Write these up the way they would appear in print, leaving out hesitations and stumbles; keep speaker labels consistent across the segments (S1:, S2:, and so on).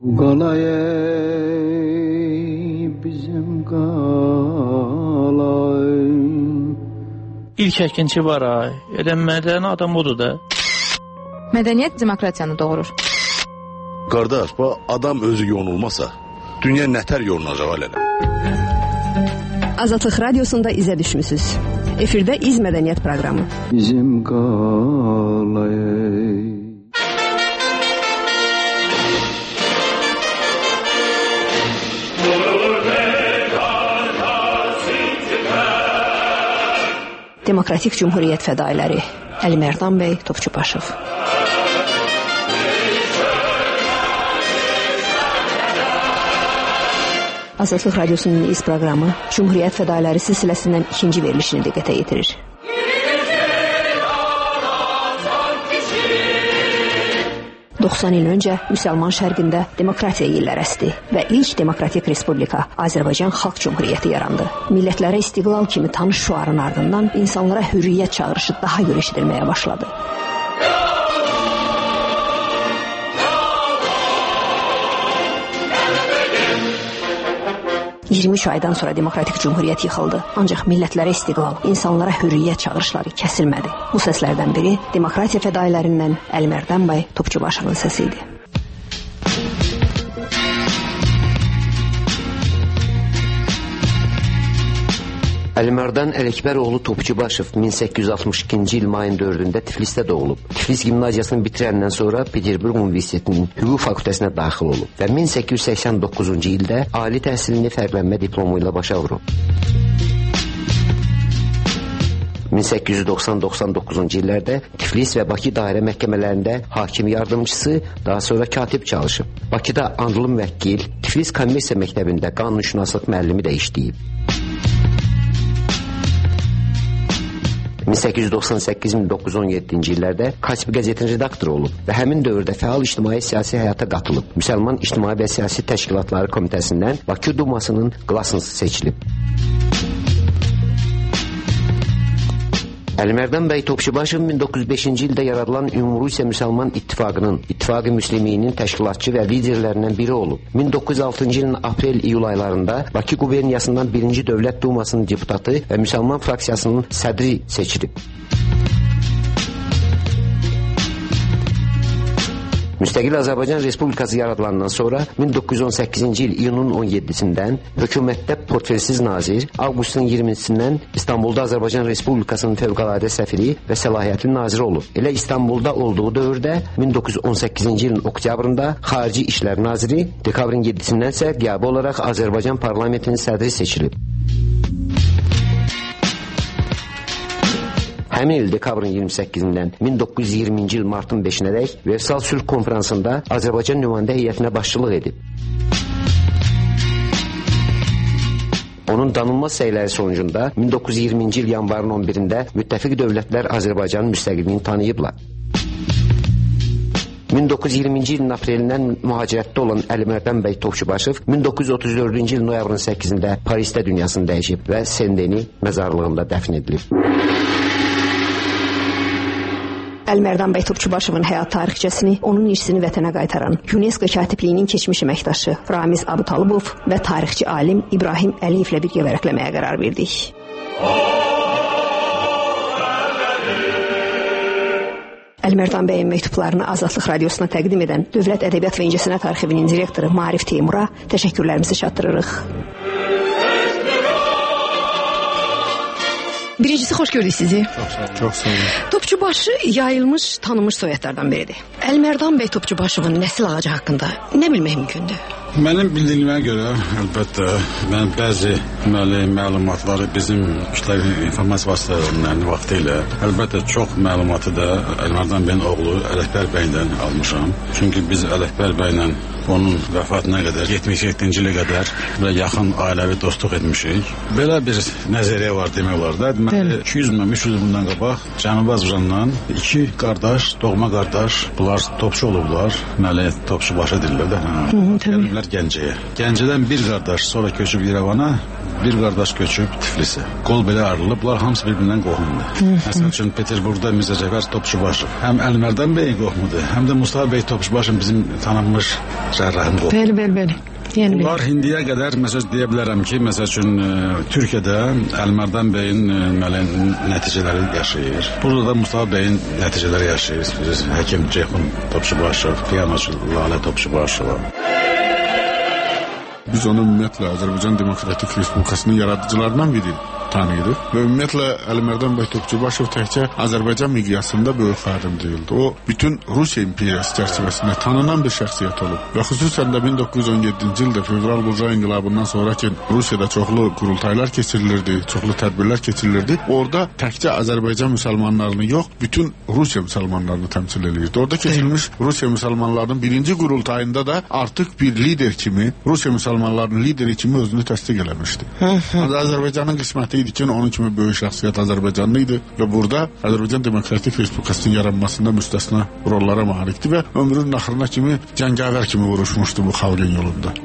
S1: Qalay bizim qalay.
S2: İlk əkinçi var ay. Mədəni adam odur da.
S3: Mədəniyyət demokratiyanı doğurur.
S4: Qardaş, bu adam özü yonulmasa, dünya nətər yonulacaq alələ?
S5: Azadlıq Radiosunda izə düşmüsünüz. Efirdə İz Mədəniyyət proqramı.
S1: Bizim qalay.
S5: Demokratik Cumhuriyyət fədailəri Əlimərdan bəy Topçubaşov. Azadlıq Radiosunun İz proqramı Cumhuriyyət fədailəri silsiləsindən ikinci verilişini diqqətə yetirir. ...90 il öncə Müsəlman şərqində demokratiya yillər əsdi və ilk demokratik respublika Azərbaycan Xalq Cumhuriyyəti yarandı. Millətlərə istiqlal kimi tanış şüarın ardından insanlara hürriyyət çağırışı daha gür eşidilməyə başladı. ...23 aydan sonra demokratik cumhuriyyət yıxıldı. Ancaq millətlərə istiqlal, insanlara hürriyyət çağırışları kəsilmədi. Bu səslərdən biri demokratiya fədailərindən Əlimərdan bəy Topçubaşovun səsi idi.
S6: Əlimərdan Ələkbəroğlu Topçubaşov 1862-ci il mayın 4-də Tiflisdə doğulub. Tiflis gimnaziyasını bitirəndən sonra Peterburq Universitetinin hüquq fakültəsinə daxil olub və 1889-cu ildə ali təhsilini fərqlənmə diplomu ilə başa vurub. 1890-99-cu illərdə Tiflis və Bakı dairə məhkəmələrində hakim yardımcısı, daha sonra katib çalışıb. Bakıda andlı müvəkkil, Tiflis Kommersiya məktəbində qanunşünaslıq müəllimi də işləyib. 1898-1917-ci illərdə Kaspi qəzetinin redaktoru olub və həmin dövrdə fəal ictimai-siyasi həyata qatılıb. Müsəlman İctimai və Siyasi Təşkilatları Komitəsindən Bakı Dumasının qlasınsı seçilib. Əlimərdan bəy Topçubaşov 1905-ci ildə yaradılan Ümumrusiya Müsəlman İttifaqının, İttifaqı Müsliminin təşkilatçı və liderlərindən biri olub. 1906-cı ilin aprel-iyul aylarında Bakı quberniyasından 1-ci Dövlət Dumasının deputatı və Müsəlman fraksiyasının sədri seçilib. Müstəqil Azərbaycan Respublikası yaradılandan sonra 1918-ci il iyunun 17-sindən hökumətdə portfelsiz nazir, avqustun 20-sindən İstanbulda Azərbaycan Respublikasının fövqəladə səfiri və səlahiyyətli naziri olub. Elə İstanbulda olduğu dövrdə 1918-ci ilin oktyabrında Xarici İşlər Naziri, dekabrın 7-sindən isə qiyabi olaraq Azərbaycan parlamentinin sədri seçilib. Həmin il dekabrın 28-dən 1920-ci il martın 5-nədək Versal Sülh Konferansında Azərbaycan nümayəndə heyətinə başçılıq edib. Onun danılmaz səyləri sonucunda 1920-ci il yanvarın 11-də müttəfiq dövlətlər Azərbaycanın müstəqilliyini tanıyıblar. 1920-ci ilin aprelindən mühacirətdə olan Əlimərdan bəy Topçubaşov 1934-cü il noyabrın 8-də Parisdə dünyasını dəyişib və Sendeni məzarlığında dəfn edilib.
S5: Əlimərdan bəy Topçubaşovun həyat tarixçəsini, onun irsini vətənə qaytaran UNESCO katibliyinin keçmiş əməkdaşı Ramiz Abutalibov və tarixçi alim İbrahim Əliyevlə birgə vərəqləməyə qərar verdik. Əlimərdan bəyin məktublarını Azadlıq Radiosuna təqdim edən Dövlət Ədəbiyyat və İncəsənət Arxivinin direktoru Maarif Teymura təşəkkürlərimizi çatdırırıq. Birincisi, xoş gördük sizi.
S7: Çox sağ olun.
S5: Topçubaşı yayılmış, tanınmış soyadlardan biridir. Əlimərdan bəy Topçubaşovun nəsil ağacı haqqında nə bilmək mümkündür?
S7: Mənim bildiyimə görə, əlbəttə, mən bəzi məlumatları bizim kütləvi informasiya vasitələrindən vaxtı ilə, əlbəttə, çox məlumatı da Əlimərdan bəyin oğlu Ələkbər bəydən almışam. Çünki biz Ələkbər bəylə onun vəfatına qədər, 77-ci ilə qədər yaxın ailəvi dostluq etmişik. Belə bir nəzəriyyə var demək olar da. 200-300 bundan qabaq Cənubi Azərbaycandan iki qardaş, doğma qardaş, bunlar topçu olublar. Topçubaşı deyirlər də. gediblər Gəncəyə. Gəncədən bir qardaş sonra köçüb İrəvana, bir qardaş köçüb Tiflisə. Qol belə ayrılıblar, hamısı bir-birindən qohumdur. Məsəl üçün Peterburqda Mirzə Cəfər Topçubaşov həm Əlimərdan bəyin qohumudur, həm də Mustafa bəy Topçubaşov bizim tanınmış cərrahın qohumudur.
S8: Bəli.
S7: Bunlar indiyə qədər məsəl deyə bilərəm ki, məsəl üçün Türkiyədə Əlimərdan bəyin nəticələri yaşayır. Burada da Mustafa bəyin nəticələri yaşayır. Həkim Ceyhun Topçubaşov, piyanoçu Lalə Topçubaşova.
S9: Biz onu ümumiyyətlə Azərbaycan Demokratik Respublikasının yaradıcılarından biri tanıyırıq və ümumiyyətlə Əlimərdan bəy Topçubaşov təkcə Azərbaycan miqyasında böyük xadim deyildi. O, bütün Rusiya imperiyası çərçivəsində tanınan bir şəxsiyyət olub və xüsusən də 1917-ci ildə fevral Burjuaziya inqilabından sonra ki, Rusiyada çoxlu qurultaylar keçirilirdi, çoxlu tədbirlər keçirilirdi. Orada təkcə Azərbaycan müsəlmanlarını yox, bütün Rusiya müsəlmanlarını təmsil edirdi. Orada keçirilmiş Rusiya müsəlmanlarının birinci qurultayında da artıq bir lider kimi, Rusiya müsəlmanlarının lideri kimi özünü təsdiq eləmişdi. Azərbaycanın qisməti idi ki, onun kimi böyük şəxsiyyət Azərbaycanlı idi və burada Azərbaycan Demokratik Respublikasının yaranmasında müstəsna rollara malikdir və ömrünün axırına kimi cəngavər kimi vuruşmuşdu bu xalqın yolunda.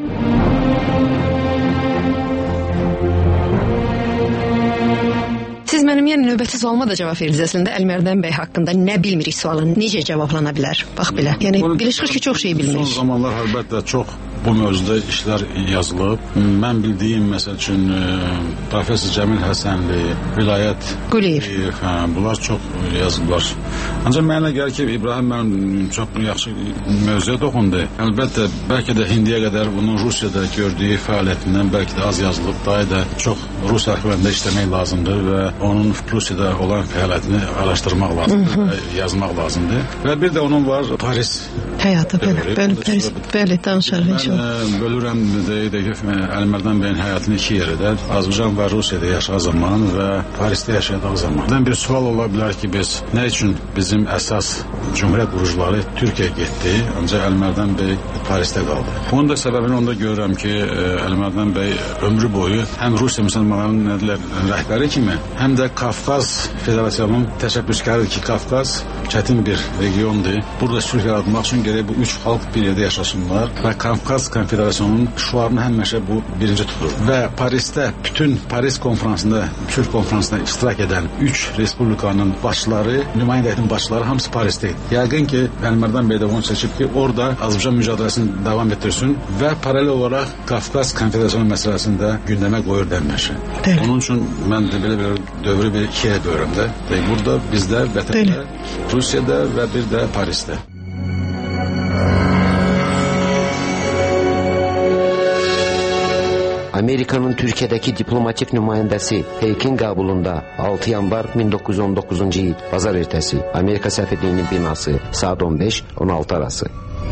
S8: Siz mənim növbəti sualıma da cavab verdiniz. Əslində Əlimərdan bəy haqqında nə bilmirik sualı necə cavablana bilər? Bax belə. Yəni belə çıxır ki, çox şey bilmirik.
S7: Son zamanlar əlbəttə çox bu mövzuda işlər yazılıb. Mən bildiyim, məsəl üçün, Profesör Cəmil Həsənli, Vilayət
S8: Quliyev,
S7: bunlar çox yazıblar. Ancaq mənə gəlir ki, İbrahim mənim çox yaxşı mövzuya toxundu. Əlbəttə, bəlkə də indiyə qədər bunun Rusiyada gördüyü fəaliyyətindən bəlkə də az yazılıb. Daha da çox Rus arxivlərində işləmək lazımdır və onun Rusiyada olan fəaliyyətini araşdırmaq lazımdır, yazmaq lazımdır. Və bir də onun var Paris
S8: həyatı. Bəli, danışarıq inşallah.
S7: Bölürəm deyək Əlimərdan bəyin həyatını iki yerdə, Azərbaycan və Rusiyada yaşadığı zaman və Parisdə yaşadığı zaman. Bir sual ola bilər ki, biz nə üçün bizim əsas cümhuriyyət qurucuları Türkiyəyə getdi, ancaq Əlimərdan bəy Parisdə qaldı. Bunun da səbəbini onda görürəm ki, Əlimərdan bəy ömrü boyu həm Rusiya müsəlmanlarının rəhbəri kimi, həm də Qafqaz Federasiyonunun təşəbbüskarıdır ki, Qafqaz çətin bir regiondur. Burada sülh yaratmaq üçün gərək bu üç xalq bir yerdə yaşasınlar və Qafqaz Konfederasiyonunun şüarını həmişə bu birinci tutur. Və Parisdə, bütün Paris konferansında, Türk konferansında iştirak edən üç respublikanın başçıları, nümayəndənin başçıları hamısı Parisdə idi. Yəqin ki, Əlimərdan bəy də onu seçib ki, orada Azərbaycan mücadelesini davam etdirsin və paralel olaraq Qafqaz Konfederasiyonu məsələsində gündəmə qoyur dənməşi. Onun üçün mən də belə dövrü bir ikiyə bölürəm də. Burada bizdə, vətəndə, Rusiyada və bir də Parisdə.
S6: Amerikanın Türkiyədəki diplomatik nümayəndəsi Heykin qəbulunda 6 yanvar 1919-cu il bazar ertəsi Amerika səfirliyinin binası saat 15-16 arası.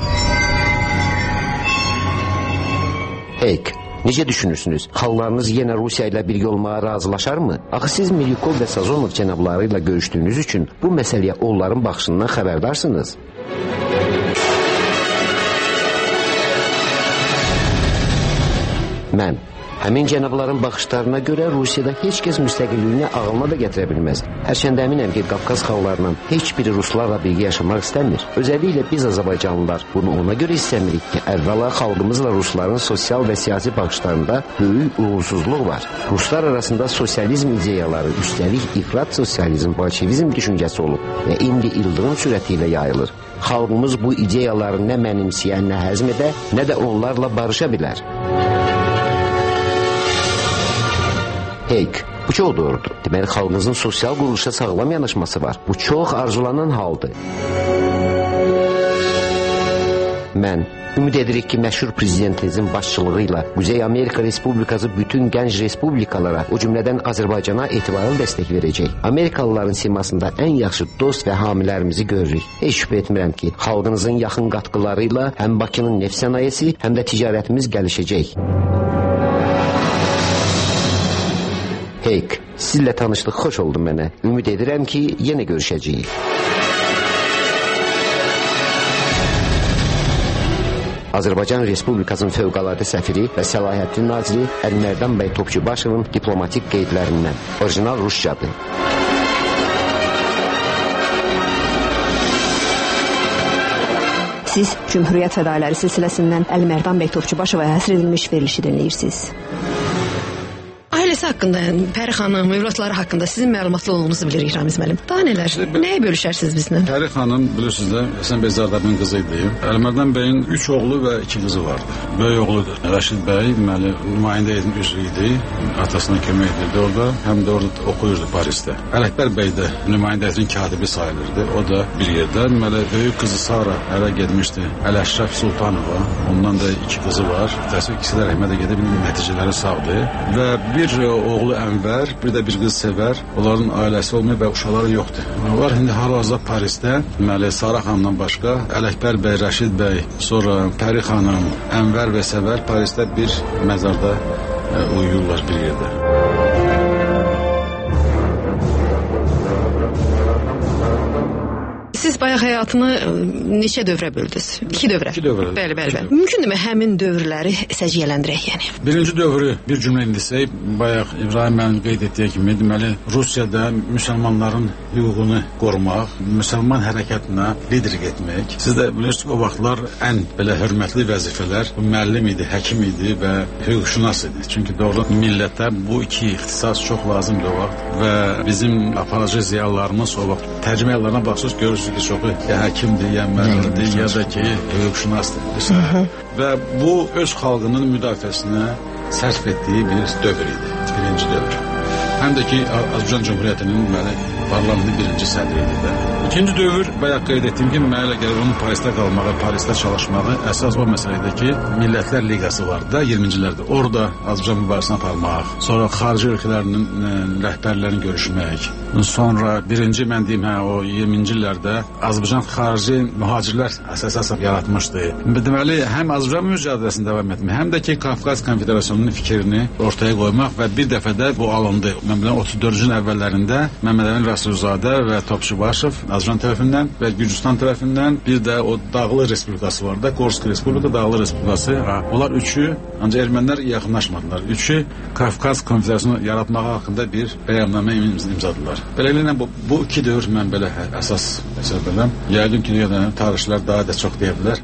S6: Heyk, necə düşünürsünüz? Xalqlarınız yenə Rusiya ilə birgə olmağa razılaşarmı? Axı siz Milyukov və Sazonov cənabları ilə görüşdüyünüz üçün bu məsələyə onların baxışından xəbərdarsınız. Mən həmin cənabların baxışlarına görə Rusiyada heç kəs müstəqilliyini ağılına da gətirə bilməz. Hərçəndə əminəm ki, Qafqaz xalqlarının heç biri ruslarla birgə yaşamaq istəmir. Özəlliklə biz Azərbaycanlılar bunu ona görə istəmirik ki, əvvəla xalqımızla rusların sosial və siyasi baxışlarında böyük uğursuzluq var. Ruslar arasında sosializm ideyaları, üstəlik ifrat sosializm, bolşevizm düşüncəsi olub və indi ildırım sürəti ilə yayılır. Xalqımız bu ideyaları nə mənimsəyə, nə həzm edə, nə də onlarla barışa bilər. Heyk, bu çox doğrudur. Deməli, xalqınızın sosial quruluşa sağlam yanaşması var. Bu çox arzulanan haldır. Mən ümid edirik ki, məşhur prezidentinizin başçılığı ilə Quzey Amerika Respublikası bütün gənc respublikalara, o cümlədən Azərbaycana etibarlı dəstək verəcək. Amerikalıların simasında ən yaxşı dost və hamilərimizi görürük. Heç şübhə etmirəm ki, xalqınızın yaxın qatqıları ilə həm Bakının neft sənayesi, həm də ticarətimiz gəlişəcək. Heyk, sizlə tanışlıq xoş oldu mənə. Ümid edirəm ki, yenə görüşəcəyik. Azərbaycan Respublikasının fövqəladə səfiri və səlahiyyətli naziri Əlimərdan bəy Topçubaşovun diplomatik qeydlərindən. Orijinal ruscadır.
S5: Siz Cümhuriyyət fədailləri silsiləsindən Əlimərdan bəy Topçubaşova həsr edilmiş verilişi dinləyirsiniz.
S8: Ailəsi haqqında, yəni Pəri xanım, övladları haqqında sizin məlumatlı olduğunuzu bilirik Ramiz müəllim. Daha nələr? Nəyə bölüşərsiniz bizlə?
S7: Pəri xanım bilirsiniz də Həsən bəy Zardabinin qızı idi. Əlimərdan bəyin 3 oğlu və 2 qızı vardı. Böyük oğlu Rəşid bəy deməli nümayəndə heyətinin üzvü idi. Atasına kömək edirdi orada, həm də orada oxuyurdu Parisdə. Ələkbər bəy də nümayəndə heyətinin katibi sayılırdı. O da bir yerdə. Deməli böyük qızı Sara ərə getmişdi. Əl-Əşrəf Sultanova. Ondan da 2 qızı var. Təəssüf ikisi də rəhmətə gedib nəticələri sağdır. Və bir oğlu Ənvər, bir də bir qız Sevər. Onların ailəsi olmuyor və uşaqları yoxdur. Onlar indi hal-hazırda Parisdə, deməli Sara xanımdan başqa Ələkbər bəy, Rəşid bəy, sonra Pəri xanım, Ənvər və Sevər Parisdə bir məzarda uyuyurlar bir yerdə.
S8: Siz bayaq həyatını neçə dövrə böldünüz? 2 dövrə.
S7: 2 dövrə.
S8: Bəli. Mümkündürmü həmin dövrləri səciyyələndirək yəni?
S7: Birinci dövrü bir cümlə indisək, bayaq İbrahim müəllim qeyd etdiyi kimi, deməli Rusiyada müsəlmanların hüququnu qorumaq, müsəlman hərəkətinə liderlik etmək. Siz də bilirsiniz o vaxtlar ən belə hörmətli vəzifələr müəllim idi, həkim idi və hüquqşünas idi. Çünki doğrudan millətə bu iki ixtisas çox lazımdır o vaxt və bizim aparıcı ziyalılarımız o vaxt tərcümələrine baxsınız görürsünüz ki, çoxu ya həkimdir, ya müəllimdir, ya da ki hüquqşünasdır. Və bu öz xalqının müdafiəsinə sərf etdiyi bir dövr idi, birinci dövr. Həm də ki Azərbaycan Cümhuriyyətinin parlamentin birinci sədri idi də. İkinci dövr, bayaq qeyd etdiyim kimi, mənə elə gəlir onun Parisdə qalmağı, Parisdə çalışmağı əsas o məsələdir ki, Millətlər Liqası vardı da 20-ci illərdə. Orada Azərbaycan mübarizəsini aparmaq, sonra xarici ölkələrinin rəhbərlərini görüşmək, sonra birinci mən deyim, o 20-ci illərdə Azərbaycan xarici mühacirlər əsas yaratmışdı. Deməli, həm Azərbaycan mücadiləsini davam etmək, həm də ki, Qafqaz Konfederasiyonunun fikrini ortaya qoymaq və bir dəfə də bu alındı. Mən bilən 34-cü əvvəllərində Məmməd Əmin Rəsulzadə və Topçubaşov Azərbaycan tərəfindən və Gürcüstan tərəfindən, bir də o Dağlı Respublikası var da, Qorski Respublika, Dağlı Respublikası. Onlar üçü, ancaq ermənilər yaxınlaşmadılar. Üçü Qafqaz Konfederasiyonu yaratmağı haqqında bir bəyannamə imzaladılar. Beləliklə bu iki dövr mən belə əsas hesab edirəm. Yəqin ki, tarixçilər daha da çox deyə bilər.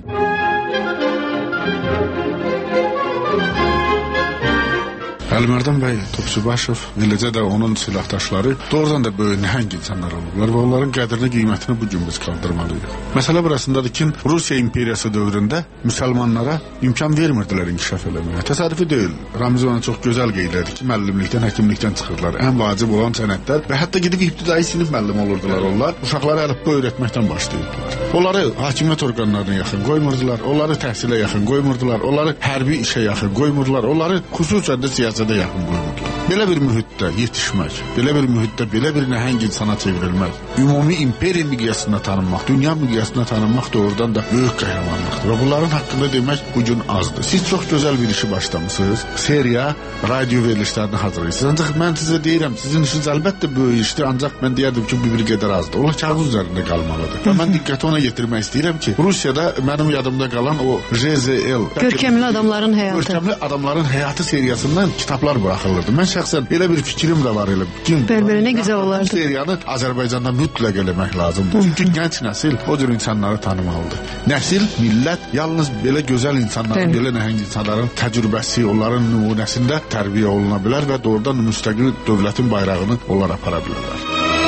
S9: Əlimərdan bəy Topçubaşov, eləcə də onun silahdaşları doğrudan da böyük nəhəng insanlar olublar və onların qədrini, qiymətini bu gün biz qaldırmalıyıq. Məsələ burasındadır ki, Rusiya imperiyası dövründə müsəlmanlara imkan vermirdilər inkişaf eləməyə. Təsadüfi deyil. Ramiz ona çox gözəl qeyd etdi ki, müəllimlikdən, həkimlikdən çıxırlar. Ən vacib olan sənətlər və hətta gedib ibtidai sinif müəllim olurdular onlar. Uşaqlara əlifba öyrətməkdən başlayırdılar. Onları hakimiyyət orqanlarına yaxın qoymurdular, onları təhsilə yaxın qoymurdular, onları hərbi işə yaxın qoymurdular, onları xüsusən də siyasətə yaxın qoymurdular. Belə bir mühitdə yetişmək, belə bir mühitdə belə bir nəhəng insana çevrilmək, ümumi imperiya miqyasında tanınmaq, dünya miqyasında tanınmaq doğrudan da böyük qəhrəmanlıqdır. Və bunların haqqında demək bugün azdır. Siz çox gözəl bir işi başlamışsınız. Seriya, radio verilişlərini hazırlayırsınız. Ancaq mən sizə deyirəm, sizin işiniz əlbəttə böyük işdir, ancaq mən deyərdim ki, bir qədər azdır. Ola kağız üzərində qalmalıdır. Və mən diqqəti ona yetirmək istəyirəm ki, Rusiyada mənim yadımda qalan o RZL,
S8: Görkəmli adamların həyatı.
S9: Görkəmli adamların həyatı seriyasından kitablar buraxılırdı. Mən şəxsən elə bir fikrim də var elə.
S8: Bəli, nə gözəl olardı.
S9: Seriyanı Azərbaycanda mütləq eləmək lazımdır. Çünki gənc nəsil o cür insanları tanımalıdır. Nəsil, millət yalnız belə gözəl insanların, belə nəhəng insanların təcrübəsi, onların nümunəsində tərbiyə oluna bilər və doğrudan müstəqil dövlətin bayrağını onlar apara bilərlər.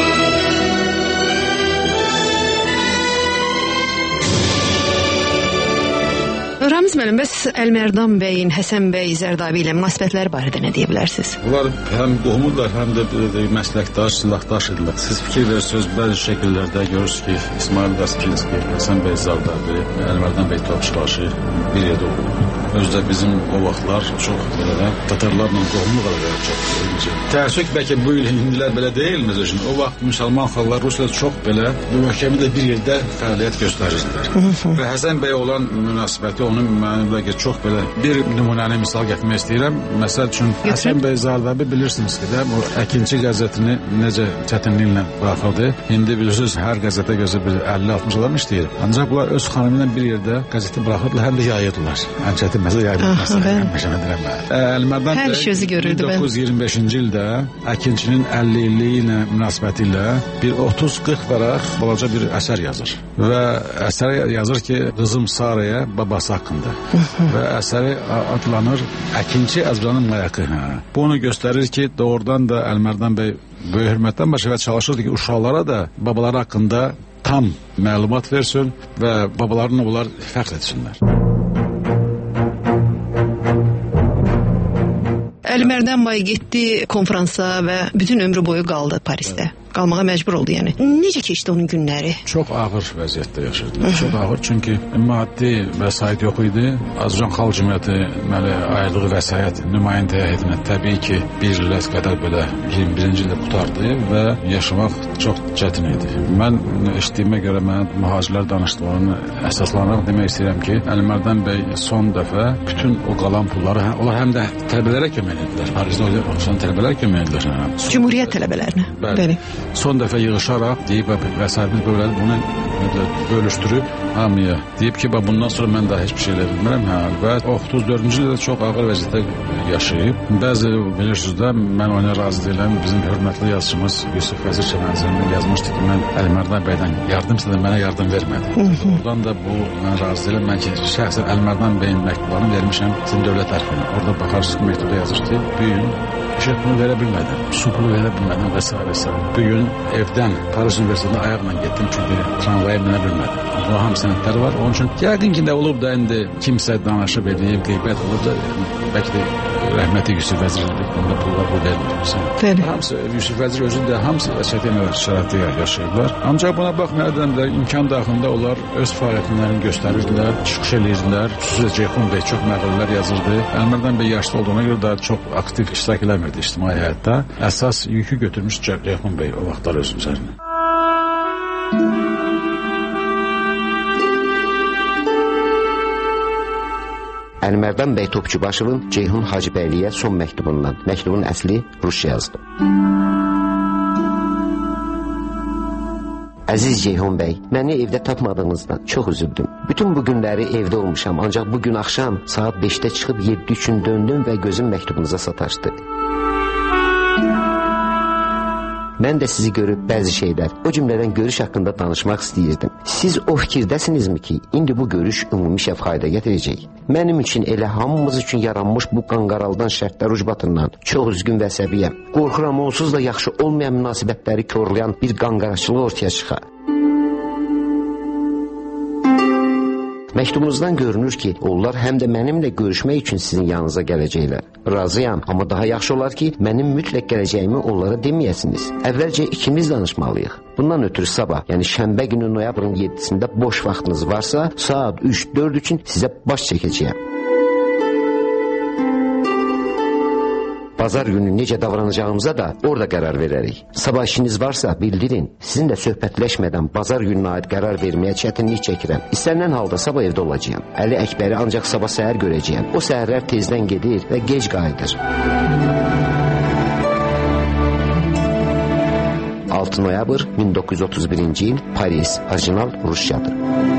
S8: Ramiz müəllim, bəs Əlimərdan bəyin, Həsən bəy Zərdabi ilə münasibətləri barədə nə deyə bilərsiniz?
S7: Bunlar həm qohumudlar, həm də məsləkdaş, silahdaş idilər. Siz fikir verirsiniz, bəzi şəkillərdə görürsünüz ki, İsmail Qaskilski, Həsən bəy Zərdabi, Əlimərdan bəy Topçubaşı bir yerdə oldu. Özdə bizim o vaxtlar çox belə Tatarlarla qohumluq arasında çox incə. Təəssüf bəlkə bu il hindilər belə deyilmez üçün. O vaxt müsəlman xalqlar Rusiyada çox belə mühəkəmdə bir yerdə fəaliyyət göstərirdilər. Və Həsən bəy olan münasibəti onun mənimlə çox belə bir nümunəni misal gətirmək istəyirəm. Məsəl üçün Həsən bəy Zərdabi bilirsiniz ki, o Əkinçi qəzetini necə çətinliklə buraxırdı. İndi bilirsiniz hər qəzetə gözə bir 50-60 adam işləyir. Ancaq bunlar öz xanımıyla bir yerdə qəzeti buraxırdılar, həm də yayırdılar. Ən çətin Məsələ yayılmış məsələ. Həmişə deyirəm mən. Əlimərdən
S8: hər şey özü görürdü.
S7: 1925-ci ildə əkinçinin 50 illiyi ilə münasibəti ilə bir 30-40 vərəq balaca bir əsər yazır. Və əsər yazır ki, qızım Saraya babası haqqında. Və əsəri adlanır Əkinçi Əzranın Mayakı. Bu onu göstərir ki, doğrudan da Əlimərdan bəy böyük hörmətdən başqa çalışırdı ki, uşaqlara da babaları haqqında tam məlumat versin və babalarını onlar fəxr etsinlər.
S8: Əlimərdan bəy getdi konfransa və bütün ömrü boyu qaldı Parisdə. Qalmağa məcbur oldu yəni. Necə keçdi onun günləri?
S7: Çox ağır vəziyyətdə yaşadı. Çox ağır, çünki maddi vəsait yox idi. Azərbaycan Xalq Cümhuriyyəti ayırdığı vəsait nümayəndə heyətinə təbii ki, bir ilət qədər belə 21-ci ildə qutardı və yaşamaq çox çətin idi. Mən eşitdiyimə görə mən mühacirlər danışdıqlarını əsaslanaraq demək istəyirəm ki, Əlimərdan bəy son dəfə bütün o qalan pulları, onlar həm də tələbələrə kömək edildilər. Parisdə oxuyan tələbələr kömək edildilər.
S8: Cümhuriyyət tələbələrinə. Bəli.
S7: Son dəfə yığışaraq deyib vəsaitimiz böylədir, bunu bölüşdürüb hamıya deyib ki, bundan sonra mən daha heç bir şey elə bilmirəm. Və 34-cü ildə çox ağır vəziyyətdə yaşayıb. Bəzi bilirsiniz də, mən ona razı deyiləm. Bizim hörmətli yazıçımız Yusuf Vəzir Şəmənzəmin yazmışdı ki, mən Əlimərdan bəydən yardım istədim, mənə yardım vermədi. Oradan da bu, mən razı deyiləm. Mən ki, şəxsən Əlimərdan bəyin məktublarını vermişəm sizin dövlət ərfinə. Orada baxarsınız ki, məktubda yazır ki, bu gün işə pulu verə bilmədim, su pulu verə bilmədim və s. Bu gün evdən Paris Universitetində ayaqla getdim, çünki tramvaya minə bilmədim. Bu hamı sənədləri var. Onun üçün yəqin ki, də olub da indi kimsə danışıb edib, qeybət olub da bəlkə də rəhmətli Yusuf Vəzir onda pullar bu vermir. Hamısı Yusuf Vəzir özü də hamısı çətin şəraitdə yaşayıblar. Ancaq buna baxmayaraq da imkan daxilində onlar öz fəaliyyətlərini göstərirdilər, çıxış edirdilər. Xüsusilə Ceyhun bəy çox məqalələr yazırdı. Əlimərdan bəy yaşlı olduğuna görə daha çox aktiv iştirak eləmirdi ictimai həyatda. Əsas yükü götürmüş Ceyhun bəy o vaxtlar öz üzərinə.
S6: Əlimərdan bəy Topçubaşovun Ceyhun Hacıbəyliyə son məktubundan. Məktubun əsli Rusça yazdı. Əziz Ceyhun bəy, məni evdə tapmadığınızdan çox üzüldüm. Bütün bu günləri evdə olmuşam, ancaq bugün axşam saat 5-də çıxıb 7 üçün döndüm və gözüm məktubunuza sataşdı. Mən də sizi görüb bəzi şeylər, o cümlədən görüş haqqında danışmaq istəyirdim. Siz o fikirdəsinizmi ki, indi bu görüş ümumi fayda gətirəcək? Mənim üçün elə hamımız üçün yaranmış bu qanqaraldan şərtlər ucbatından çox üzgün və səbiyyəm. Qorxuram onsuz da yaxşı olmayan münasibətləri korlayan bir qanqaraçılıq ortaya çıxa. Məktubunuzdan görünür ki, onlar həm də mənimlə görüşmək üçün sizin yanınıza gələcəklər. Razıyam, amma daha yaxşı olar ki, mənim mütləq gələcəyimi onlara deməyəsiniz. Əvvəlcə ikimiz danışmalıyıq. Bundan ötürü sabah, yəni şənbə günü noyabrın 7-sində boş vaxtınız varsa, saat 3-4 üçün sizə baş çəkəcəyəm. Bazar günü necə davranacağımıza da orada qərar verərik. Sabah işiniz varsa bildirin. Sizinlə söhbətləşmədən bazar gününə aid qərar verməyə çətinlik çəkirəm. İstənilən halda sabah evdə olacağam. Əli Əkbəri ancaq sabah səhər görəcəyəm. O səhərlər tezdən gedir və gec qayıdır. 6 noyabr 1931-ci il, Paris, orijinal Rusçadır.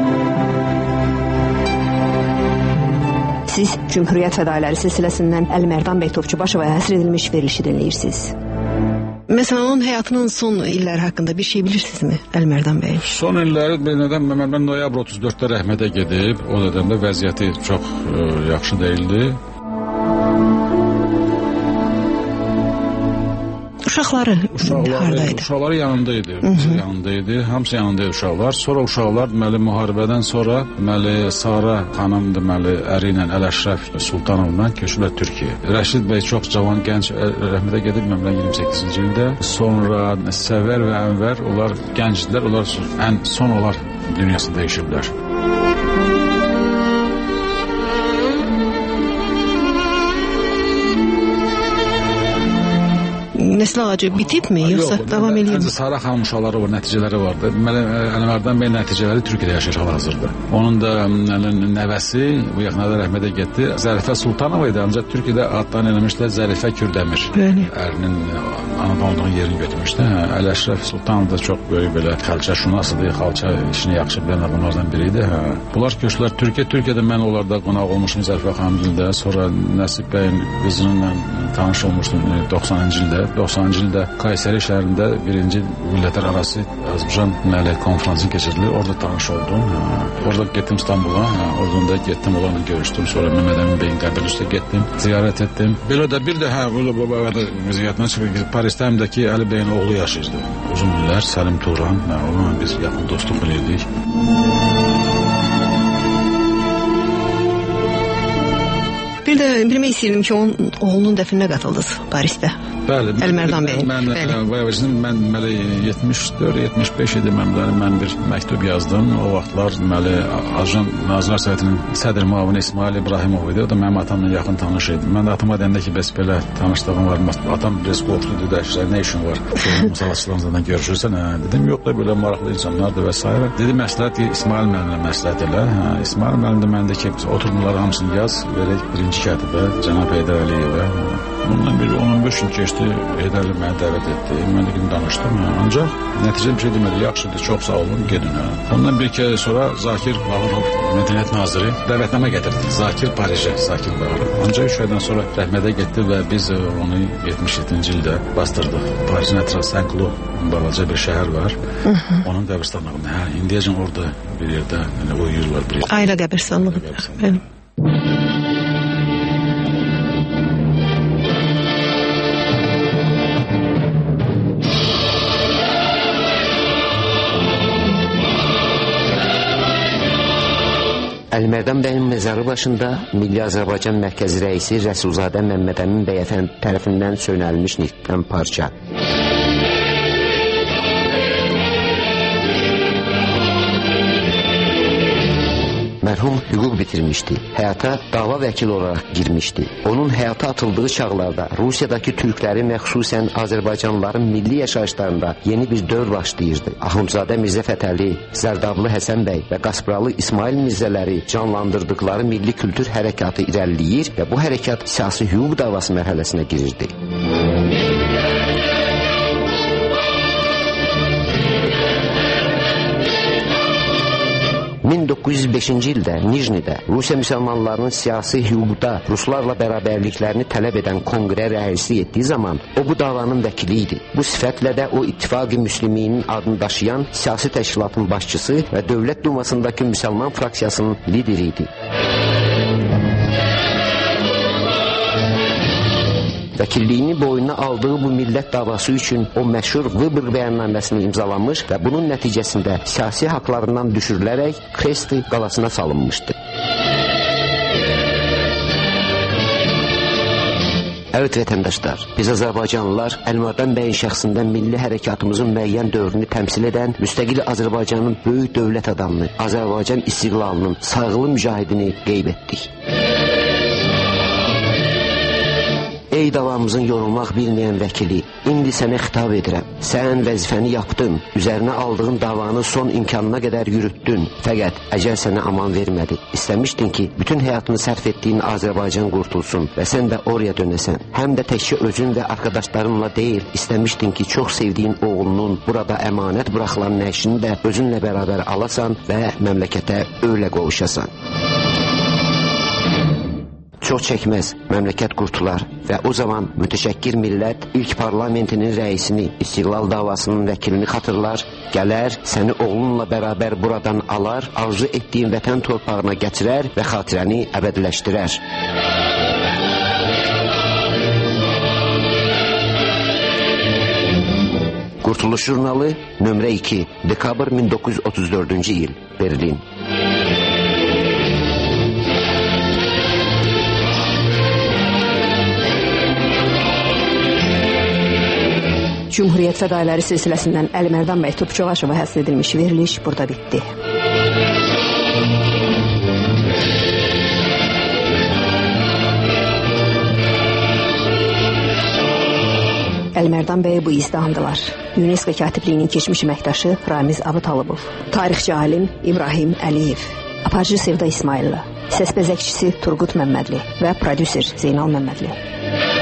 S6: Siz Cümhuriyyət Fədailləri silsiləsindən Əlimərdan bəy Topçubaşova həsr edilmiş verilişi dinləyirsiniz.
S8: Məsələn, onun həyatının son illəri haqqında bir şey bilirsinizmi Əlimərdan bəy?
S7: Son illəri mən noyabr 34-də rəhmətə gedib, o dövrdə vəziyyəti çox yaxşı deyildi.
S8: Uşaqları haradaydı?
S7: Uşaqları yanındaydı. Yanındaydı. Hamısı yanındaydı uşaqlar. Sonra uşaqlar deməli müharibədən sonra deməli Sara xanım deməli əri ilə Əl-Əşrəf Sultanovla köçürlər Türkiyəyə. Rəşid bəy çox cavan, gənc rəhmətə gedib 28-ci ildə. Sonra Səvər və Ənvər onlar gəncdilər. Onlar ən son onlar dünyasını dəyişiblər.
S8: nəsil ağacı bitibmi, yoxsa davam edir?
S7: Məncə Sara xanım uşaqları var, nəticələri vardı. Əlimərdan bəy nəticələri Türkiyədə yaşayır hal-hazırda. Onun da nəvəsi bu yaxınlarda rəhmətə getdi. Zərifə Sultanova idi, ancaq Türkiyədə adlarını eləmişlər Zərifə Kürdəmir. Ərinin anadan olduğu yerini götürmüşdü. Əli Əşrəf Sultanov da çox böyük belə xalça şünasıdır, xalça işini yaxşı bilən adamlardan biri idi. Bunlar köçdülər Türkiyədə mən onlarda qonaq olmuşum Zərifə xanımgildə. Sonra Nəsib bəyin qızınınla tanış olmuşdum 90-cı ildə. 90-cı ildə Kayseri şəhərində birinci millətlərarası Azərbaycan Milli konfransı keçirildi. Orada tanış oldum. Orada getdim İstanbula. Oradan da getdim onlarla görüşdüm. Sonra Mehmet Emin bəyin qəbri üstə getdim. Ziyarət etdim. Belə də bir də ziyarətinə çıxıb Parisdə həmdəki Əli bəyin oğlu yaşayırdı. Uzun illər Səlim Turan. Onunla biz yaxın dostluq bilirdik.
S8: Bir də bilmək istəyirdim ki, onun oğlunun dəfninə qatıldınız Parisdə.
S7: Bəli.
S8: Əlmərdan bəy.
S7: Mən 74-75 idi. Mən bir məktub yazdım. O vaxtlar Azərbaycan Nazirlər Sovetinin sədr müavini İsmail İbrahimov idi. O da mənim atamla yaxın tanış idi. Mən də atama deyəndə ki, bəs belə tanışlığım var. Atam biraz qorxdu, dedi, nə işin var? Musalatçılarla görüşürsən? Dedim, yox da belə maraqlı insanlardır və s. Dedi, məsləhət İsmail müəllimlə məsləhət elə. İsmail müəllim də məndə ki, oturumları hamısını yaz, verək birinci katibə Cənab Heydər Əliyevə. Bundan bir 15 gün keçdi, Heydər Əliyev məni dəvət etdi. Mən də gün danışdım. Ancaq nəticə bir şey demədi, yaxşıdır, çox sağ olun, gedin. Ondan bir kere sonra Zakir Bağırov, Mədəniyyət naziri dəvətnamə gətirdi. Zakir Parijə, Zakir Bağırov. Ancaq 3 aydan sonra rəhmətə getdi və biz onu 77-ci ildə bastırdıq. Parijin ətrafı Saint-Cloud balaca bir şəhər var. Onun qəbirstanlığında. İndiyəcən orada bir yerdə uyuyurlar.
S8: Ailə qəbirstanlığı. Bəli.
S6: Əlimərdan bəyin məzarı başında Milli Azərbaycan Mərkəzi rəisi Rəsulzadə Məmməd Əmin bəy əfəndi tərəfindən söynəlmiş nitqdən parça. Mərhum hüquq bitirmişdi. Həyata dava vəkili olaraq girmişdi. Onun həyata atıldığı çağlarda Rusiyadakı türklərin və xüsusən Azərbaycanlıların milli yaşayışlarında yeni bir dövr başlayırdı. Axundzadə Mirzə Fətəli, Zərdablı Həsən bəy və Qaspralı İsmail Mirzələri canlandırdıqları milli kültür hərəkatı irəliləyir və bu hərəkat siyasi hüquq davası mərhələsinə girirdi. ...1905-ci ildə Nijnidə Rusiya müsəlmanlarının siyasi hüquqda Ruslarla bərabərliklərini tələb edən konqrə rəhbərlik etdiyi zaman o bu davanın vəkili idi. Bu sifətlə də o İttifaqı Müsliminin adını daşıyan siyasi təşkilatın başçısı və Dövlət Dumasındakı müsəlman fraksiyasının lideri idi. Vəkilliyini boynuna aldığı bu millət davası üçün o məşhur Vıbrq bəyannaməsini imzalamış və bunun nəticəsində siyasi haqlarından düşürülərək Kresti qalasına salınmışdı. Evet vətəndaşlar, biz Azərbaycanlılar Əlimərdan bəyin şəxsində milli hərəkatımızın müəyyən dövrünü təmsil edən müstəqil Azərbaycanın böyük dövlət adamını, Azərbaycan istiqlalının sayğılı mücahidini qeyd etdik. Ey davamızın yorulmaq bilməyən vəkili, indi sənə xitab edirəm. Sən vəzifəni yapdın, üzərinə aldığın davanı son imkanına qədər yürütdün. Fəqət əcəl sənə aman vermədi. İstəmişdin ki, bütün həyatını sərf etdiyin Azərbaycan qurtulsun və sən də oraya dönəsən. Həm də təkcə özün və arkadaşlarınla deyil, istəmişdin ki, çox sevdiyin oğlunun burada əmanət buraxılan nəşini də özünlə bərabər alasan və məmləkətə öyle qovuşasan. Çox çəkməz, məmləkət qurtular və o zaman mütəşəkkir millət ilk parlamentinin rəisini, İstiqlal davasının vəkilini xatırlar, gələr, səni oğlunla bərabər buradan alar, arzu etdiyin vətən torpağına gətirər və xatirəni əbədiləşdirər. Qurtuluş jurnalı, nömrə 2, dekabr 1934-cü il, Berlin.
S5: Cumhuriyyət fədailəri silsiləsindən Əlimərdan bəy Topçuğaşova həsr edilmiş veriliş burada bitdi. Əlimərdan bəy bu izdihamdılar. UNESCO katibliyinin keçmiş əməkdaşı Ramiz Abıtalibov, tarixçi alim İbrahim Əliyev, aparıcı Sevda İsmailova, səs bəzəkçisi Turqut Məmmədli və prodüser Zeynal Məmmədli.